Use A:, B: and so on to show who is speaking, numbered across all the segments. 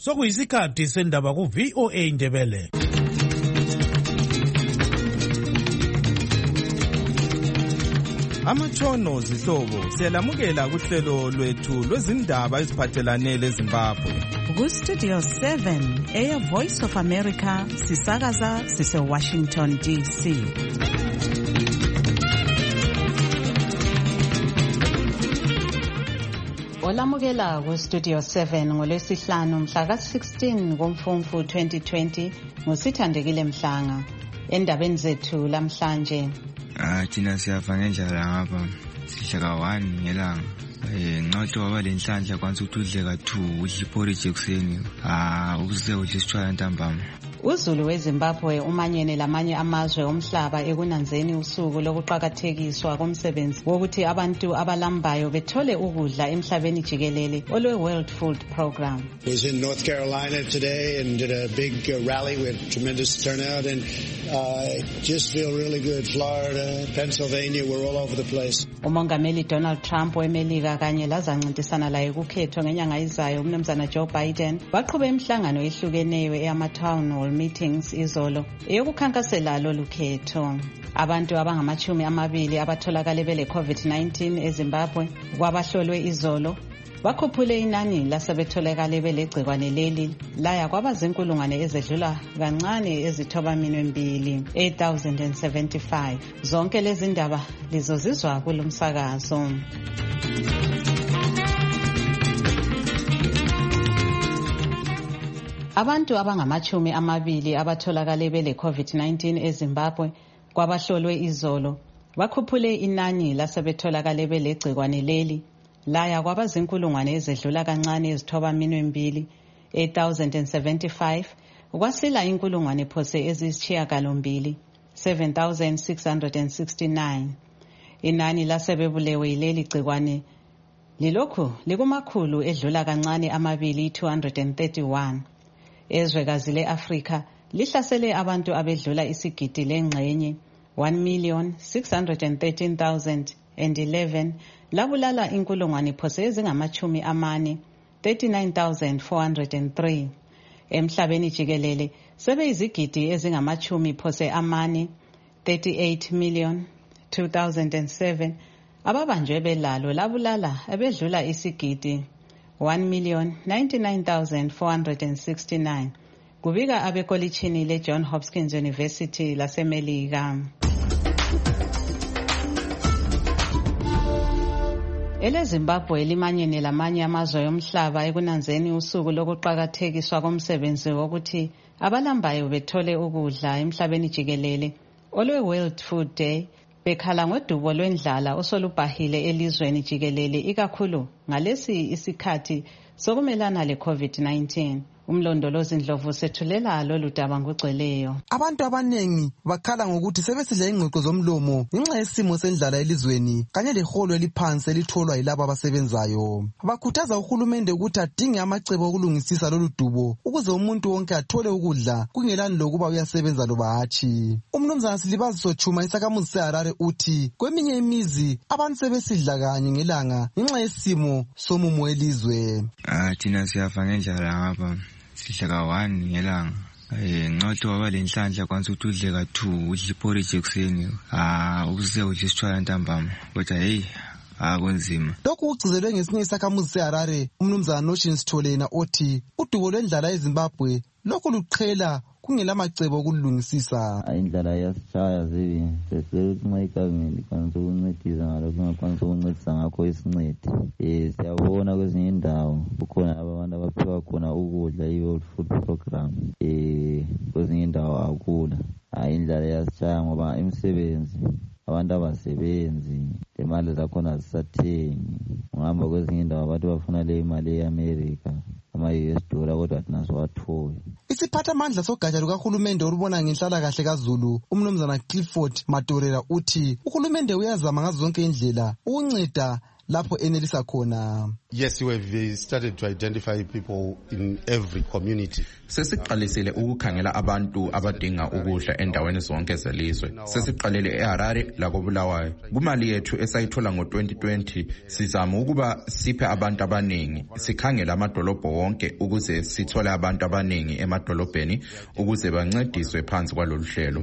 A: Sokuyisikhathi sendaba ku VOA Indebele.
B: Amatshono zihlobo siyalamukela kuhlelo lwethu lwezindaba eziphathelane leZimbabwe.
C: Ku Studio 7 Air Voice of America sisakaza sise Washington DC. Olamukela ku Studio 7 ngolwesihlanu mhla ka-16 kuMfumfu 2020 ngusithandekile Mhlanga. Endabeni zethu lamhlanje.
D: Thina siyafa ngendlela ngapha sihleka 1 ngelanga. Nqoto wabalenhlanhla kwanza ukuthi udle ka2 udle porridge ekuseni. Uze udle isitshwala ntambama.
C: uZulu weZimbabwe umanyene lamanye amazwe omhlaba ekunanzeni usuku lokuqhakathekiswa komsebenzi wokuthi abantu abalambayo bethole ukudla emhlabeni jikelele olwe World Food Program.
E: Was in North Carolina today and did a big rally with tremendous turnout and just feel really good. Florida, Pennsylvania, we're all over the place.
C: Umongameli Donald Trump weMelika kanye lazancintisana laye kukhetho ngenyanga izayo umnumzana Joe Biden baqhubeka imihlangano ehlukeneyo eyama-town hall meetings izolo eyokukhankasela lolu khetho. Abantu abangama-20 abatholakale bele COVID-19 eZimbabwe kwabahlolwe izolo bakhuphule inani lasebetholakale belegcikwane leli laya kwabazinkulungwane ezedlula kancane ezithobaminwe 8,075. Zonke lezi ndaba lizozizwa kulomsakazo. Abantu abangama-20 abatholakale bele COVID-19 eZimbabwe kwabahlolwe izolo bakhuphule inani lasebetholakale belegcikwane leli laya kwabazinkulungwane ezedlula kancane ezithobaminwe 8,075 kwasila inkulungwane phose ezisishiyagalombili 7,669. Inani lasebebulewe yileli gcikwane lilokhu likumakhulu edlula kancane 231. Ezwekazi le-Afrika lihlasele abantu abedlula isigidi lengxenye 1,613,011 labulala inkulungwane phose ezingama-40 39,403. Emhlabeni jikelele sebeyizigidi ezingama-10 phose 38,002,007 ababanjwe belalo labulala abedlula isigidi 1,099,469 kubika abekolitshini le-John Hopkins University laseMelika. EleZimbabwe limanyene lamanye amazwe omhlaba ekunanzeni usuku lokuqhakathekiswa komsebenzi wokuthi abalambayo bethole ukudla emhlabeni jikelele olwe World Food Day bekhala ngodubo lwendlala osolubhahile elizweni jikelele ikakhulu ngalesi isikhathi sokumelana le-COVID-19. Umlondolozi Ndlovu sethulela lolu daba ngugcweleyo.
F: Abantu abanengi bakhala ngokuthi sebesidla ingqoqo zomlomo ngenxa yesimo sendlala elizweni kanye leholo eliphansi elitholwa yilabo abasebenzayo. Bakhuthaza uhulumende ukuthi adinge amacebo okulungisisa lolu dubo ukuze umuntu wonke athole ukudla kungelani lokuba uyasebenza loba hatshi. Umnumzana Silibaziso Chuma isakhamuzi seHarare uthi kweminye imizi abantu sebesidla kanye ngelanga ngenxa yesimo somumo elizwe.
D: Thina siyafa ngendlela ngapha sihleka 1 ngelanga. Nqoto wabalenhlanhla kwanza ukuthi udle ka2 udle porridge ekuseni. Uze udle isitshwala ntambama. Kodwa kunzima.
F: Lokhu kugcizelwe ngesinye isakhamuzi seHarare umnumzana Noshin Sitholena othi udubo lwendlala eZimbabwe lokhu luqhela kungelamacebo okulungisisa.
G: Indlala yasishaya zibi sesikunxa igameni kwanza ukuncedisa ngalokho ngaphansi ukuncedisa ngakho isincede. Siyabona kwezinye indawo kukhona abantu abaphiwa khona ukudla i-World Food Program. Kwezinye indawo akula. Indlala yasishaya ngoba imisebenzi abantu abasebenzi imali zakhona zisathengi. Ungahamba kwezinye indawo abantu bafuna le imali eAmerica ama-US dollar kodwa thina siwatholi.
F: Isiphathamandla sogatsha lukahulumende olubona ngenhlalakahle kaZulu umnumzana Clifford Matorela uthi uhulumende uyazama ngazo zonke indlela ukunceda lapho enelisa khona.
H: Yes, we have started to identify people in every community.
I: Sesiqalisile ukukhangela abantu abadinga ukudla endaweni zonke zelizwe. Sesiqalele eHarare lakoBulawayo. Kumali yethu esayithola ngo-2020 sizama ukuba siphe abantu abaningi. Sikhangela amadolobho wonke ukuze sithole abantu abaningi emadolobheni ukuze bancediswe phansi kwalolu hlelo.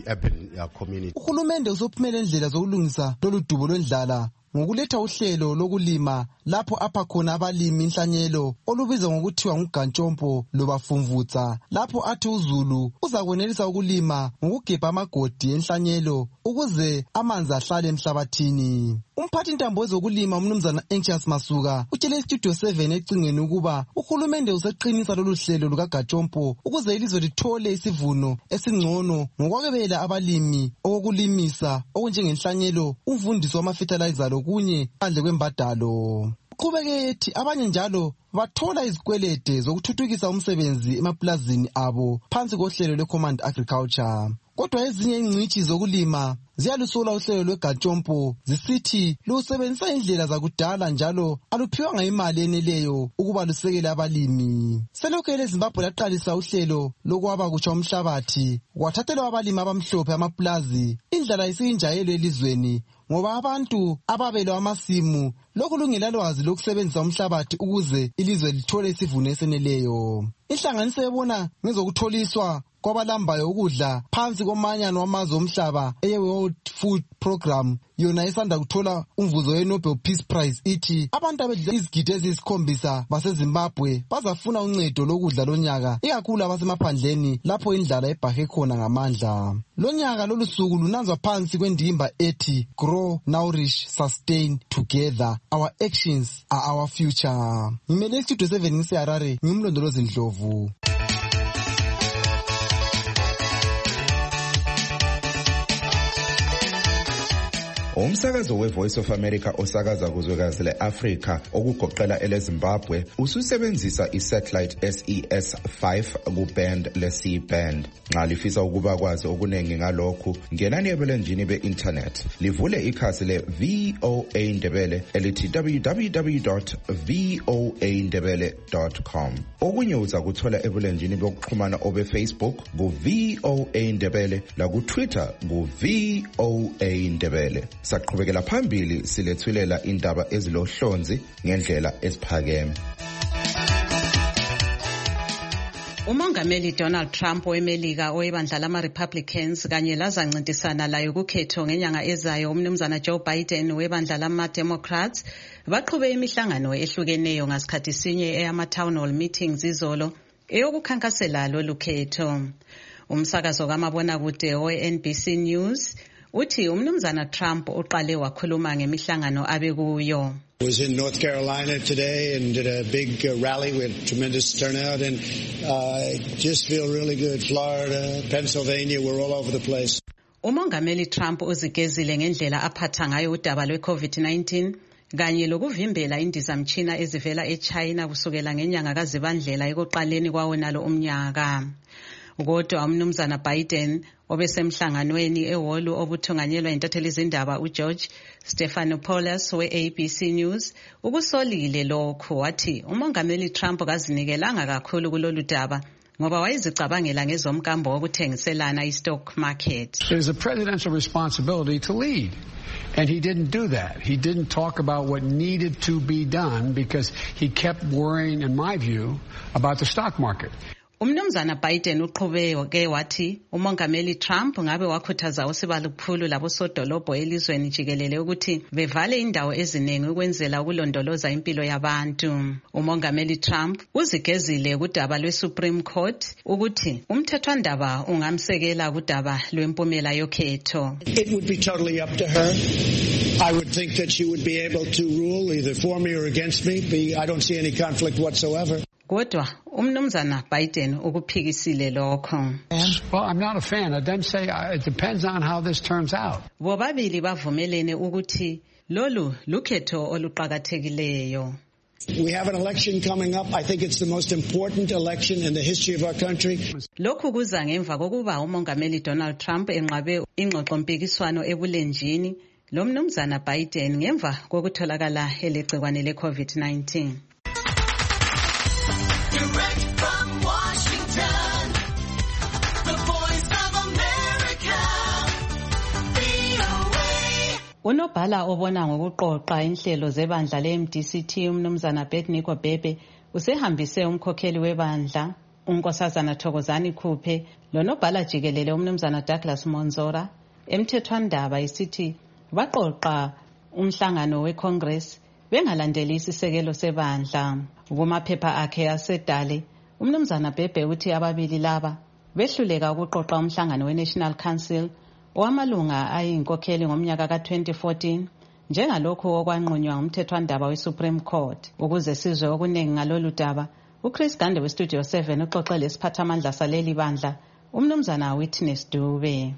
F: Uhulumende uzophumela indlela zokulungisa lolu dubo lwendlala ngokuletha uhlelo lokulima lapho apha khona abalimi inhlanyelo olubizwa ngokuthiwa ngugantshompo lobafumvutsa, lapho athi uZulu uzakwenelisa ukulima ngokugebha amagodi enhlanyelo ukuze amanzi ahlale emhlabathini. Umphathi intambo wezokulima umnumzana Anxious Masuka utshele iStudio 7 ecingweni ukuba uhulumende useqinisa lolu hlelo lukaGatshompo ukuze ilizwe lithole isivuno esingcono ngokwabela abalimi okulimisa okunjengenhlanyelo, umvundiso wama-fertilizer lokunye phandle kwembadalo. Uqhubeke ethi abanye njalo bathola izikwelede zokuthuthukisa umsebenzi emaplazini abo phansi kohlelo lwe-Command Agriculture. Kodwa ezinye ingcitshi zokulima ziyalusola uhlelo lweGatshompo zisithi lusebenzisa indlela zakudala njalo aluphiwanga imali eneleyo ukuba lusekele abalimi. Selokhu eleZimbabwe laqalisa uhlelo lokwaba kutsha umhlabathi kwathathelwa abalimi abamhlophe amaplazi, indlela isiyinjayelo elizweni ngoba abantu ababelwa amasimu lokhu lungelalwazi lokusebenzisa umhlabathi ukuze ilizwe lithole isivuno eseneleyo. Inhlanganiso ebona ngezokutholiswa kwabalambayo ukudla phansi komanyano wamazwe omhlaba eye-World Food Program yona isanda kuthola umvuzo we-Nobel Peace Prize ithi abantu abedla izigidi eziyisi7 baseZimbabwe bazafuna uncedo lokudla lonyaka, ikakhulu abasemaphandleni lapho indlala ebhahe khona ngamandla. Lonyaka lolu suku lunanzwa phansi kwendimba ethi Grow, Nourish, Sustain Together. Our actions are our future. Ngimele iStudio 7 ngiseHarare, ngimlondolozi Ndlovu.
I: Umsakazo weVoice of America osakaza kuzwekazi leAfrika okugoqela eleZimbabwe ususebenzisa isatellite SES5 kuband le-C-band. Nxa lifisa ukuba kwazi okunengi ngalokhu, ngenani ebulenjini be-internet. Livule ikhasi le-VOA Ndebele elithi www.voandebele.com. Okunye uza kuthola ebulenjini bokuxhumana obe-Facebook ku-VOA Ndebele laku-Twitter ku-VOA Ndebele. Saqhubekela phambili silethulela indaba ezilohlonzi ngendlela esiphakeme.
C: Umongameli Donald Trump weMelika owebandla lama-Republicans kanye lazancintisana layo kukhetho ngenyanga ezayo umnumzana Joe Biden webandla lama-Democrats baqhube imihlangano ehlukeneyo ngasikhathi sinye eyama-town hall meetings izolo eyokukhankasela lolu khetho. Umsakazo kamabonakude we-NBC News uthi umnumzana Trump uqale wakhuluma ngemihlangano abekuyo.
E: I was in North Carolina today and did a big rally with tremendous turnout, and just feel really good. Florida, Pennsylvania, we're all over the place.
C: Umongameli Trump uzigezile ngendlela aphatha ngayo udaba lwe-COVID-19 kanye lokuvimbela indizamtshina ezivela eChina kusukela ngenyanga kaZibandlela ekuqaleni kwawo nalo umnyaka. Kodwa umnumzana Biden obesemhlanganweni ehholu obuthunganyelwa intatheli izindaba uGeorge Stephanopoulos we-ABC News ukusolile lokho, wathi umongameli Trump kazinikelanga kakhulu kulolu daba ngoba wayezicabangela ngezomkambo wokuthengiselana i-stock market.
J: It is a presidential responsibility to lead. And he didn't do that. He didn't talk about what needed to be done because he kept worrying, in my view, about the stock market.
C: Umnumzana Biden uqhubeke wathi umongameli Trump ngabe wakhuthaza usibalukhulu labosodolobho elizweni jikelele ukuthi bevale indawo eziningi ukwenzela ukulondoloza impilo yabantu. Umongameli Trump uzigezile kudaba lwe-Supreme Court ukuthi umthethwandaba ungamsekela kudaba lwempumela yokhetho.
E: It would be totally up to her. I would think that she would be able to rule either for me or against me. I don't see any conflict whatsoever.
C: Kodwa umnumzana Biden ukuphikisile lokho.
J: Well, I'm not a fan. I then say it depends on how this turns out.
C: Bobabili bavumelene ukuthi lolu lukhetho oluqhakathekileyo.
E: We have an election coming up. I think it's the most important election in the history of our country.
C: Lokhu kuza ngemva kokuba umongameli Donald Trump enqabe ingxoxompikiswano ebulenjini lo mnumzana Biden ngemva kokutholakala elegcikwane le-COVID-19. Unobhala obona ngokuqoqa inhlelo zebandla le-MDCT umnumzana Bethnico Bebe usehambise umkhokheli webandla unkosazana Thokozani Khuphe lonobhala jikelele umnumzana Douglas Monzora emthethwandaba isithi baqoqa umhlangano weCongress bengalandeli isisekelo sebandla. Kumaphepha akhe asedale umnumzana Bebe uthi ababili laba behluleka ukuqoqa umhlangano weNational Council owamalunga ayinkokheli ngomnyaka ka-2014 njengalokho okwanqunywa umthethwandaba weSupreme Court. Ukuze sizwe okuningi ngalolu daba, uChris Gande weStudio 7 uxoxe lesiphathamandla saleli bandla umnumzana Witness Dube.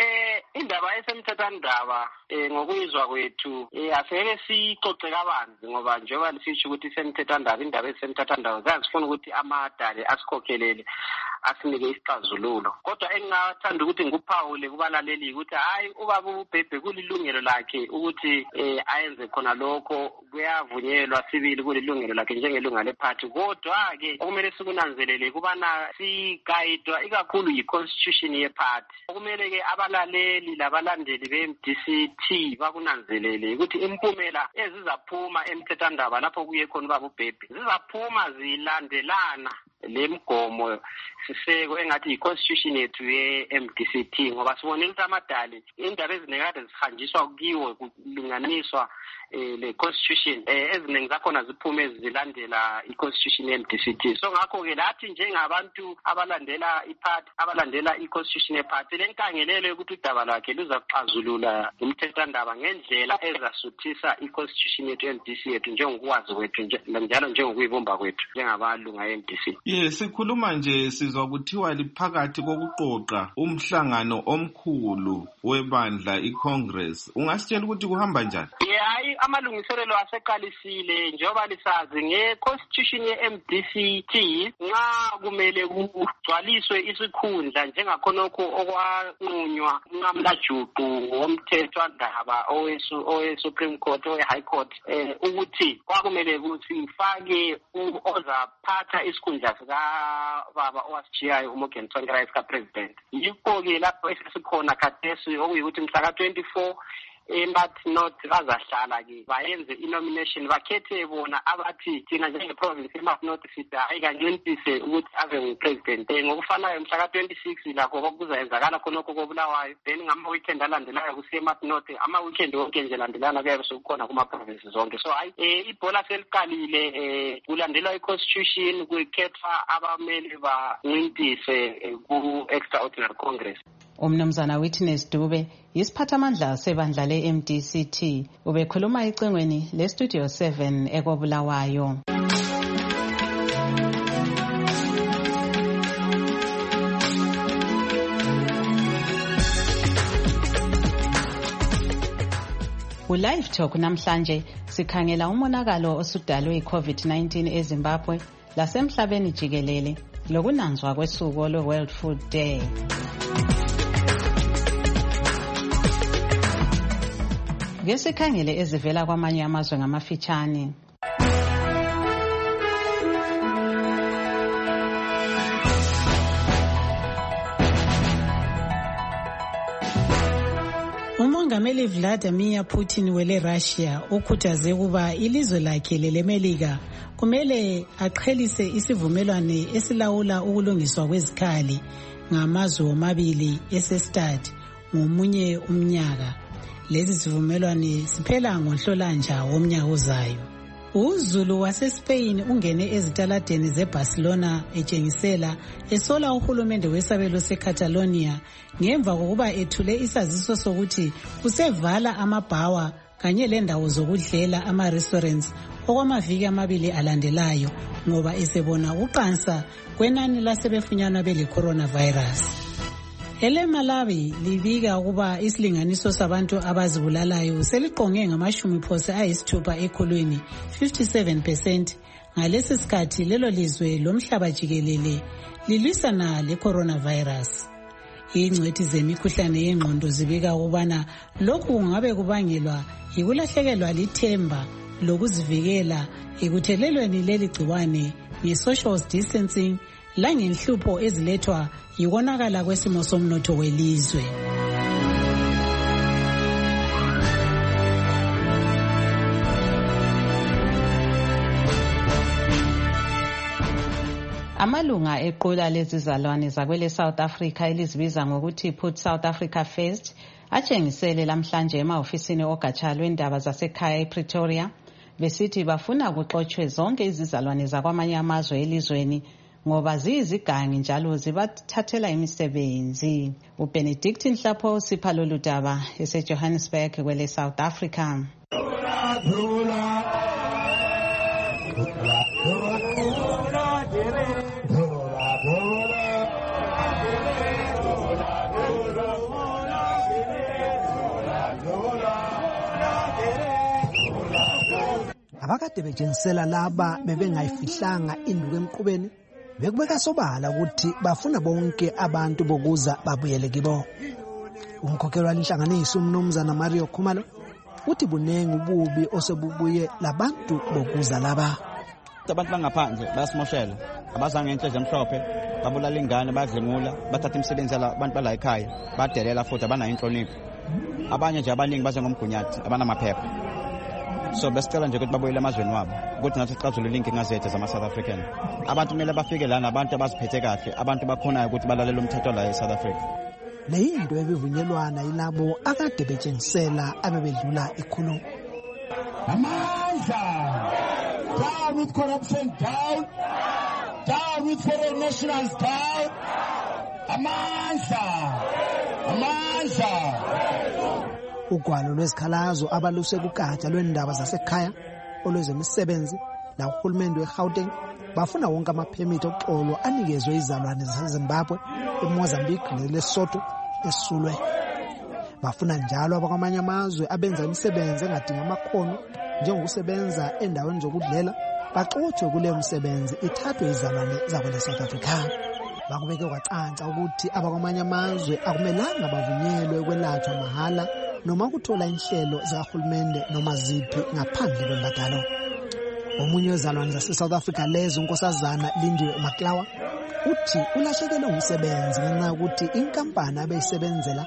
K: Indaba esemthethwandaba ngokuyizwa kwethu aseke sicoce kabanzi ngoba njengoba lisisho ukuthi isemthethwandaba indaba ezisemthethwandaba zazifuna ukuthi amadale asikhokhelele asinike isixazululo. Kodwa engingathanda ukuthi ngikuphawule kubalaleli ukuthi hayi ubaba uBhebhe kulilungelo lakhe ukuthi ayenze khona lokho, kuyavunyelwa sibili kulilungelo lakhe njengelunga lephathi. Kodwa ke okumele sikunanzelele kubana sigayidwa ikakhulu yi-constitution yephathi. Okumele ke abalaleli labalandeli be-MDCT bakunanzelele ukuthi impumela ezizaphuma emthethwandaba lapho kuye khona ubaba uBhebhe zizaphuma zilandelana lemigomo siseko engathi yi-constitution yethu ye-MDCT ngoba sibonile ukuthi amadali indaba ezinekade zihanjiswa kiwo kulinganiswa le-constitution eziningi zakhona ziphume zilandela i-constitution ye-MDCT. So ngakho-ke lathi njengabantu abalandela iphathi abalandela i-constitution yephathi lenkangelelo ukuthi udaba lwakhe luzaxazulula umthethwandaba ngendlela ezasuthisa i-constitution yethu ye-MDC yethu njengokwazi kwethu njalo njengokuyibumba kwethu njengabalunga ye-MDC.
B: Sikhuluma nje sizwa kuthiwa liphakathi kokuqoqa umhlangano omkhulu webandla iCongress. Ungasitshela ukuthi kuhamba njani?
K: Hayi amalungiselelo aseqalisile njengoba lisazi nge-constitution ye-MDCT nxa kumele kugcwaliswe isikhundla njengakhonokho okwanqunywa uNqamlajuqu ngomthethwandaba owe-Supreme Court owe-High Court ukuthi kwakumele ukuthi ifake ozaphatha isikhundla sikababa owasijiyayo uMorgan Tsvangirai sika-president. Yikho-ke lapho esesikhona khathesi okuyikuthi mhla ka-24 eMartinot bazahlala-ke bayenze inomination bakhethe bona abathi thina njenge-province eMartinot sithi hayi kancintisise ukuthi abe ngu-president. Ngokufanayo mhla ka-26 lakho kuzayenzakala khonokho koBulawayo, then ngama-weekend alandelayo kuseMartinot, ama-weekend wonke nje landelana kuyabe sekukhona kuma-province zonke. So hayi ibhola seliqalile, kulandelwa i-constitution, kukhethwa abamele bancintise ku-extraordinary congress.
C: Umnumzana Witness Dube yisiphathamandla sebandla le-MDCT ubekhuluma ecingweni leStudio 7 ekobulawayo. Ku-Live Talk namhlanje sikhangela umonakalo osudalwe yi-COVID-19 eZimbabwe lasemhlabeni jikelele lokunanzwa kwesuku lwe-World Food Day. Ke sikhangele ezivela kwamanye amazwe ngamafitshane.
L: Umongameli Vladimir Putin wele Russia ukhuthaze kuba ilizwe lakhe lelemelika kumele aqhelise isivumelwano esilawula ukulungiswa kwezikhali ngamazwe omabili eSestad ngomunye umnyaka. Lezi sivumelwano siphela ngoNhlolanja womnyaka ozayo. UZulu waseSpain ungene ezitaladeni zeBarcelona etshengisela esola uhulumende wesabelo seCatalonia ngemva kokuba ethule isaziso sokuthi usevala amabhawa kanye lendawo zokudlela ama-restaurants okwamaviki amabili alandelayo ngoba esebona uqansa kwenani lasebefunyanwa bele-coronavirus. EleMalawi libika ukuba isilinganiso sabantu abazibulalayo seliqonge ngama-60% ekhulwini 57%. Ngalesi sikhathi lelo lizwe lomhlaba jikelele lilwisana le-coronavirus. ingcwethi zemikhuhlane yengqondo zibika ukubana lokhu kungabe kubangelwa yikulahlekelwa lithemba lokuzivikela ekuthelelweni leli gciwane nge-social distancing langenhlupho ezilethwa yikonakala kwesimo somnotho welizwe.
C: Amalunga equla lezizalwane zakwele South Africa elizibiza ngokuthi Put South Africa First atshengisele lamhlanje emahofisini ogatsha lwendaba zasekhaya ePretoria besithi bafuna kuxotshwe zonke izizalwane zakwamanye amazwe elizweni ngoba ziyizigangi njalo zibathathela imisebenzi. uBenedict Nhlapho sipha lolu daba eseJohannesburg kwele South Africa.
M: Abakade betshengisela laba bebengayifihlanga induku emqubeni bekubeka sobala ukuthi bafuna bonke abantu bokuza babuyele kibo. Umkhokheli walinhlanganiso umnumzana Mario Khumalo uthi bunengi ububi osebubuye labantu bokuza laba.
N: Abantu bangaphandle bayasimoshela abazange enhle emhlophe babulala ingane badlengula bathatha imisebenzi yala abantu bala ekhaya badelela futhi abanayo inhlonipho. Abanye nje abaningi baze ngomgunyathi abanamaphepha. So besicela nje ukuthi babuyele emazweni wabo ukuthi nathi sixazulule inkinga zethu zama-South African. Abantu kumele bafike lana abantu abaziphethe kahle abantu bakhonayo ukuthi balalele umthetho la e-South Africa.
M: Le yinto ebivunyelwana yilabo akade betshengisela abebedlula ikhulu.
O: Amandla! Down with corruption, down! Down with foreign nationals, down! Amandla! Amandla!
M: Ugwalo lwezikhalazo abaluse kugatsha lwendaba zasekhaya olwezemisebenzi la uhulumende weGauteng bafuna wonke amaphemithi oxolo anikezwe izalwane zaseZimbabwe, eMozambique neLesotho esulwe. Bafuna njalo abakwamanye amazwe abenza imisebenzi engadinga amakhono njengokusebenza endaweni zokudlela baxotshwe kuleyo msebenzi ithathwe izalwane zakwele South Africa. Bakubeke kwacanca ukuthi abakwamanye amazwe akumelanga bavunyelwe ukwelatshwa mahala noma ukuthola inhlelo zikahulumende noma ziphi ngaphandle kwembadalo. Omunye wezalwane zase-South Africa lezo unkosazana Lindiwe Maklawa uthi ulahlekelwe umsebenzi ngenxa yokuthi inkampani abeyisebenzela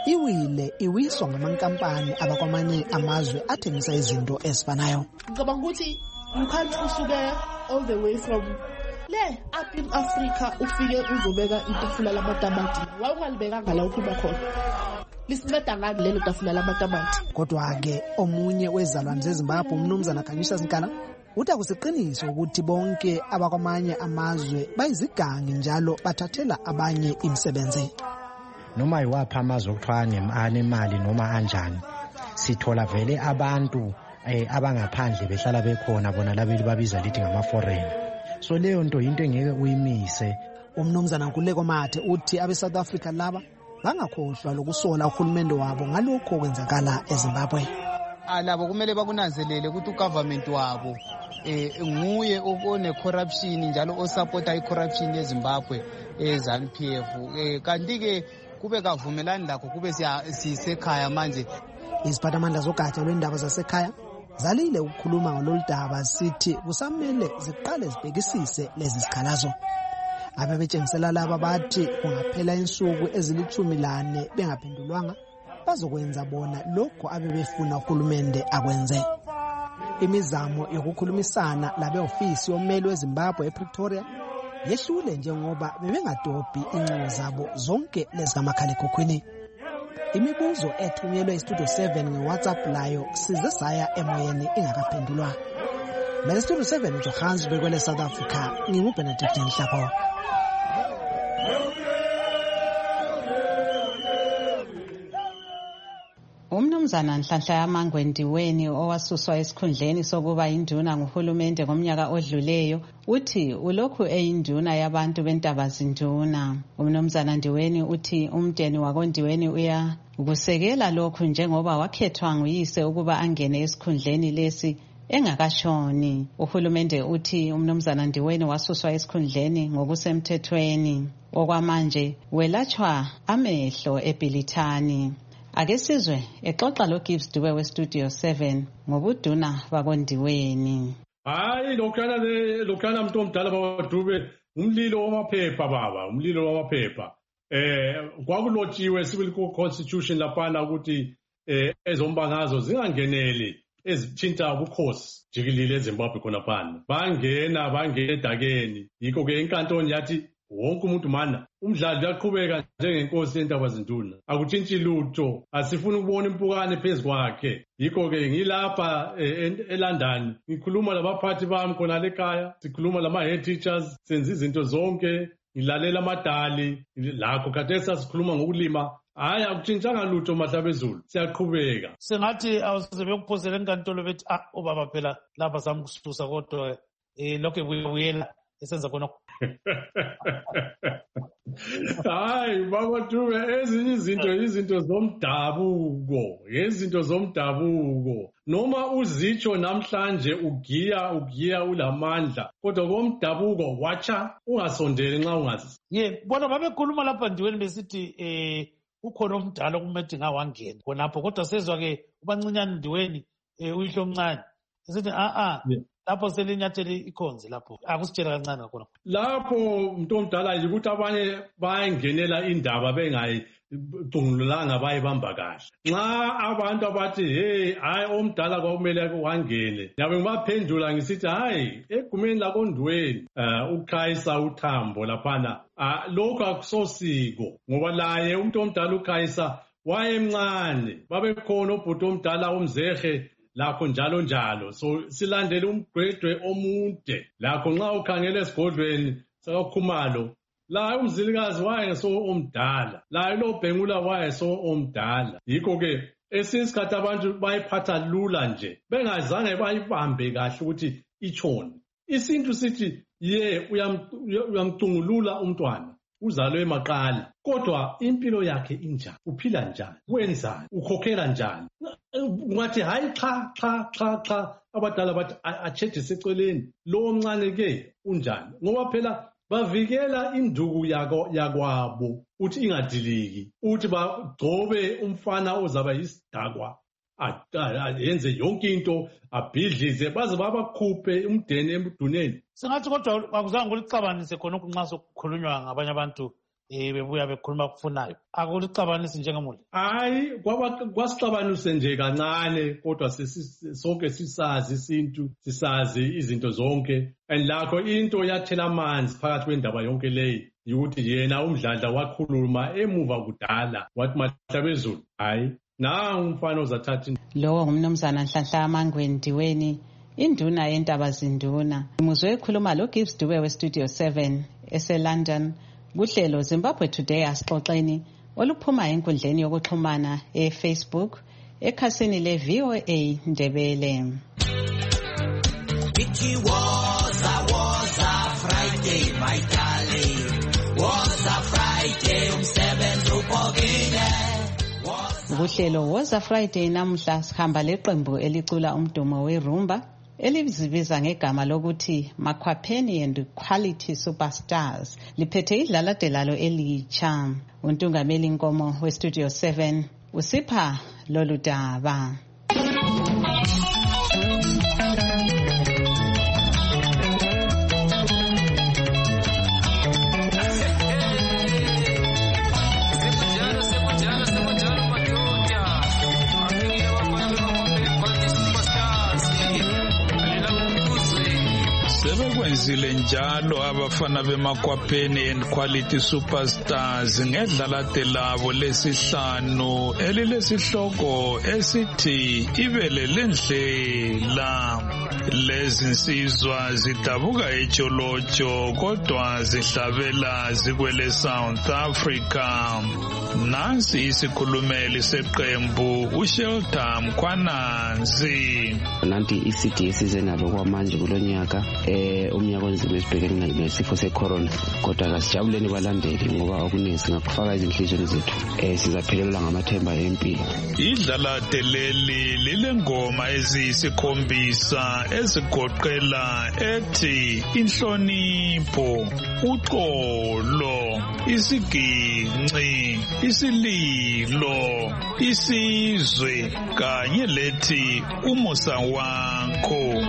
M: iwiswa ngamankampani abakwamanye amazwe athengisa izinto ezifanayo.
P: Ngicabanga ukuthi you can't usuke all the way from le up in Africa ufike uzobeka itafula labatamati wawungalibeka ngala ukuba khona lisimeda ngabe lelo tafula labatamati.
M: Kodwa ke omunye wezalwane zeZimbabwe umnumzana Khanyisa Zinkala uthi akusiqiniso ukuthi bonke abakwamanye amazwe bayizigangi njalo bathathela abanye imisebenzi.
Q: Noma yiwapha amazwe okuthiwa anemali noma anjani sithola vele abantu abangaphandle behlala bekhona bona labeli babiza lithi ngama-foreign. So leyo nto into engeke uyimise.
M: Umnumzana Nkululeko Mathe uthi abe-South Africa laba bangakhohlwa lokusola uhulumende wabo ngalokho okwenzakala eZimbabwe.
R: Labo kumele bakunanzelele ukuthi ugovernment wabo nguye one-corruption njalo osupporta i-corruption eZimbabwe eZANU-PF. Kanti-ke kube kavumelani lakho kube sisekhaya manje.
M: Iziphathamandla zogatsha lwendaba zasekhaya zalile ukukhuluma ngalolu daba sithi kusamele ziqale zibhekisise lezi zikhalazo. Ababetshengisela laba bathi kungaphela insuku ezili-14 bengaphendulwanga bazokwenza bona lokho abebefuna uhulumende akwenze. Imizamo yokukhulumisana labe-ofisi yommeli weZimbabwe ePretoria yehlule njengoba bebengadobhi incingo zabo zonke lezi kamakhalekhukhwini. Imibuzo ethunyelwe iStudio 7 ngeWhatsApp layo size saya emoyeni ingakaphendulwa. Mina Studio 7 eJohannesburg kwele South Africa nginguBenedict Nhlapho.
C: Umnumzana Nhlanhla Yamangwe Ndiweni owasuswa esikhundleni sokuba induna nguhulumende ngomnyaka odluleyo uthi ulokhu eyinduna yabantu bentabazinduna. Umnumzana Ndiweni uthi umndeni wakoNdiweni uya ukusekela lokhu njengoba wakhethwa nguyise ukuba angene esikhundleni lesi engakashoni. Uhulumende uthi umnumzana Ndiweni wasuswa esikhundleni ngokusemthethweni. Okwamanje welatshwa amehlo eBhilithani. Ake sizwe exoxa lo Gibbs Dube weStudio 7 ngobuduna bakondiweni.
S: Hayi lokhana mntu omdala bawadube umlilo wamaphepha baba, umlilo wamaphepha. Kwakulotshiwe civil constitution laphana ukuthi ezombangazo zingangeneli ezithinta ubukhosi jikelele eZimbabwe khona phana. Bangena edakeni. Yikho ke inkantolo yathi wonke umuntu mana umdlalo uyaqhubeka njengenkosi yentaba zinduna. Akuthintshi lutho, asifuni ukubona impukane phezu kwakhe. Yikho ke ngilapha eLondon ngikhuluma labaphathi bami khona lekhaya, sikhuluma lama head teachers, senza izinto zonke, ngilalela amadali, lakho khathesi sasikhuluma ngokulima. Hayi akutshintshanga lutho mahlabezulu, siyaqhubeka.
A: Sengathi awuze bekuphosela enkantolo bethi ubaba phela lapha samkususa kodwa lokho buyela esenza khona.
S: Hayi baba Dube, ezinye izinto zomdabuko noma uzitsho namhlanje ugiya ulamandla kodwa komdabuko wacha ungasondeli nxa ungazi.
A: Bona babekhuluma lapha Ndiweni besithi ukhona omdala okumethi ngawangena khonapho kodwa sezwa ke ubancinyane Ndiweni uyihlo omncane esithi lapho selinyathele ikhonzi lapho akusitshela kancane kakhona.
S: Lapho umuntu omdala ukuthi abanye bayengenela indaba bengayicungululanga bayibamba kahle. Nxa abantu abathi hayi omdala kwakumele wangene, yabe ngibaphendula ngisithi hayi egumeni lakoNdiweni uKhayisa uThambo laphana lokho akusosiko ngoba laye umuntu omdala uKhayisa wayemncane, babekhona obhuti omdala omzehe lakho njalo. So silandele umgwedwe omude lakho nxa ukhangele esigodlweni sakaKhumalo la umzilikazi wayeso omdala, la lo Bhengula wayeso omdala. Yikho ke esinsikhathi abantu bayiphatha lula nje bengazange bayibambe kahle ukuthi ichone. Isintu sithi uyamcungulula umntwana uzalwe emaqala kodwa impilo yakhe injani, uphila njani, wenzani, ukhokhela njani. Ungathi hayi cha abadala bathi achedise eceleni lo omncane ke unjani ngoba phela bavikela induku yakwabo uthi ingadiliki, uthi bagcobe umfana ozaba yisidakwa yenze yonke into abhidlize baze babakhuphe umdeni emduneni.
A: Sengathi kodwa akuzange kulixabanise khona nxa sokukhulunywa ngabanye abantu bebuya bekhuluma kufunayo, akulicabanisi njengemuli?
S: Hayi kwasixabanise nje kancane kodwa sonke sisazi isintu, sisazi izinto zonke, and lakho into yathela amanzi phakathi kwendaba yonke leyi ukuthi yena umdladla wakhuluma emuva kudala wathi mahlabezulu hayi nangu umfana ozathatha.
C: Lowo ngumnumzana Nhlanhla Mangweni Ndiweni, induna yentaba zinduna. Umuzwe ekhuluma lo Gibbs Dube weStudio 7 eseLondon kuhlelo Zimbabwe Today asixoxeni oluphuma enkundleni yokuxhumana eFacebook ekhasini leVOA Ndebele.
O: Was a Friday, my darling. Was a Friday, umsebenzi ubhokile.
C: Kuhlelo Was a Friday namhla sihamba leqembu elicula umdumo werumba elizibiza ngegama lokuthi Makhwapheni and Quality Superstars. Liphethe idlalade lalo elitsha. Untungameli Nkomo weStudio 7 usipha lolu daba.
T: Sebekwenzile njalo abafana beMakhwapheni and Quality Superstars ngedlalade labo lesihlanu elilesihloko esithi ibele lendlela. Lezi nsizwa zidabuka eJolotsho kodwa zihlabela zikwele South Africa. Nansi isikhulumeli seqembu uShelter Mkhwananzi.
U: Nanti iCD esize nalo kwamanje kulonyaka iminyaka onzima esibhekene nesifo secorona, kodwa kasijabuleni balandeli ngoba okuningi singakufaka ezinhlizweni zethu sizaphelelwa ngamathemba empilo.
T: Idlalade leli lilengoma eziyisikhombisa ezigoqela ethi inhlonipho, uxolo, isiginci, isililo, isizwe kanye lethi umusa wakho.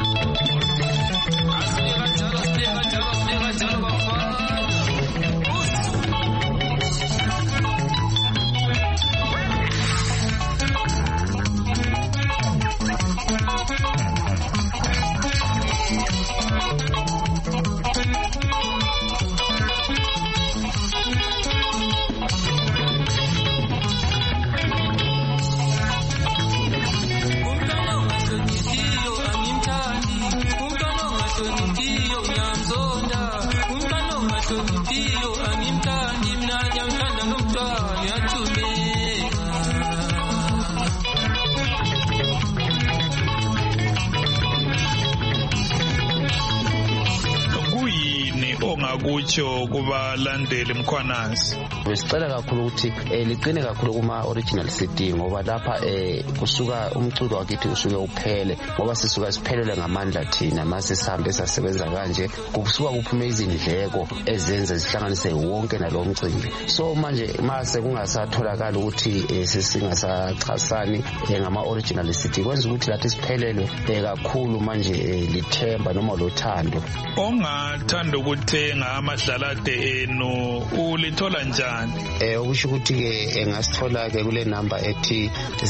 T: Ongakutsho kubalandeli Mkhwanazi?
U: Besicela kakhulu ukuthi liqine kakhulu kuma original CD ngoba lapha kusuka umculo wakithi usuke uphele ngoba sisuka siphelele ngamandla thina mase sihambe sasebenza kanje kusuka kuphume izindleko ezenze zihlanganise wonke nalo mcimbi. So manje mase kungasatholakala ukuthi singasachasani ngama original CD kwenza ukuthi lathi siphelelwe kakhulu manje lithemba noma lothando.
T: Ongathanda ukuthenga amadlalade enu ulithola njani?
U: Ukusho ukuthi ke ngasithola ke kule number ethi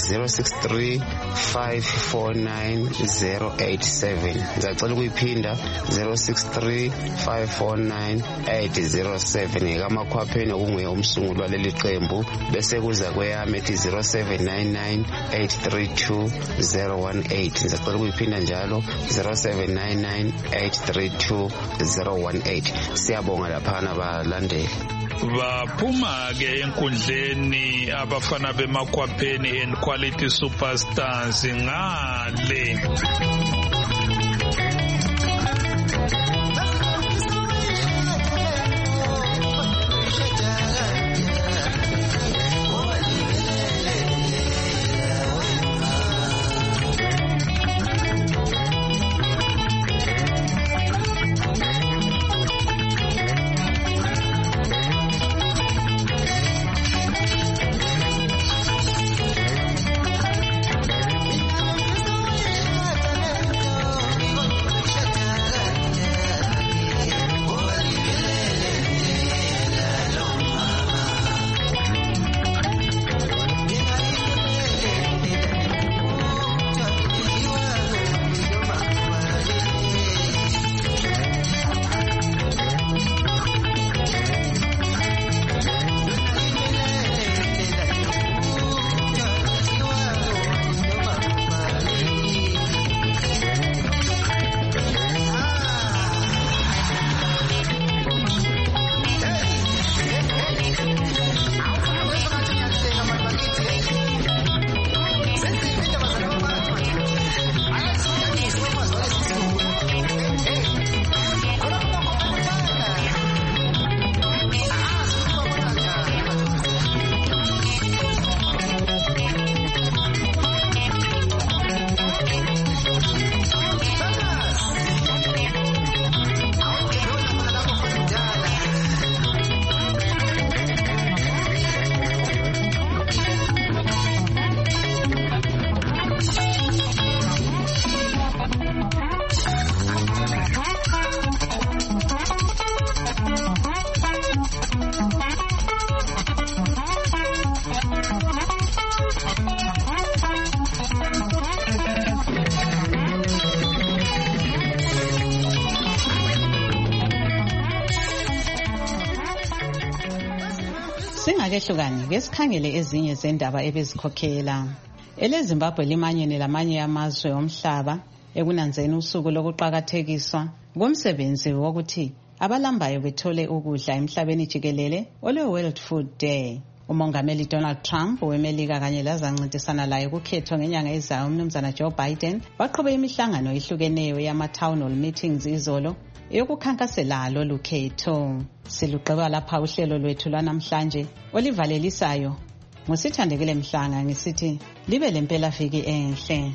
U: 0635490887. Ngicela ukuyiphinda 0635490807 ngamakhwapheni okunguye umsunguli waleli qembu bese kuza kweyami ethi 0799832018. Ngicela ukuyiphinda njalo 0799832018. Siyabonga laphana balandeli.
T: Baphuma ke enkundleni abafana bemakhwapheni and Quality Superstars ngale.
C: Singakehlukani ke sikhangele ezinye zendaba ebezikhokhela. EleZimbabwe limanyene lamanye amazwe omhlaba ekunanzeni usuku lokuqhakathekiswa komsebenzi wokuthi abalambayo bethole ukudla emhlabeni jikelele ole World Food Day. Umongameli Donald Trump wemelika kanye lazancintisana laye kukhetho ngenyanga ezayo umnumzana Joe Biden baqhube imihlangano ehlukeneyo yama-town hall meetings izolo eyokukhankasela lolu khetho. Siluqeba lapha uhlelo lwethu lwanamhlanje olivalelisayo ngusithandekile Mhlanga ngisithi libe lempela viki enhle.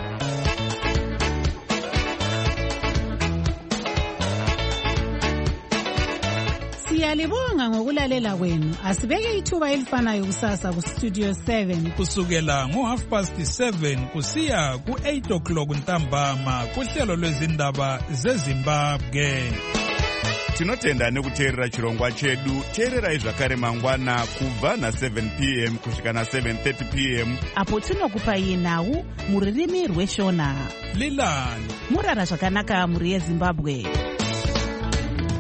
L: Siyalibonga ngokulalela kwenu. Asibeke ithuba elifanayo kusasa ku Studio 7
T: kusukela ngo7:30 kusiya ku8 ntambama kuhlelo lwezindaba zeZimbabwe.
D: Tinotenda nekuteerera chirongwa chedu. Teererai zvakare mangwana kubva na7 p.m. kusvika na7:30 p.m.
V: apo tinokupai nhau muririmi rweshona.
T: Lilani
V: murara zvakanaka muri yeZimbabwe.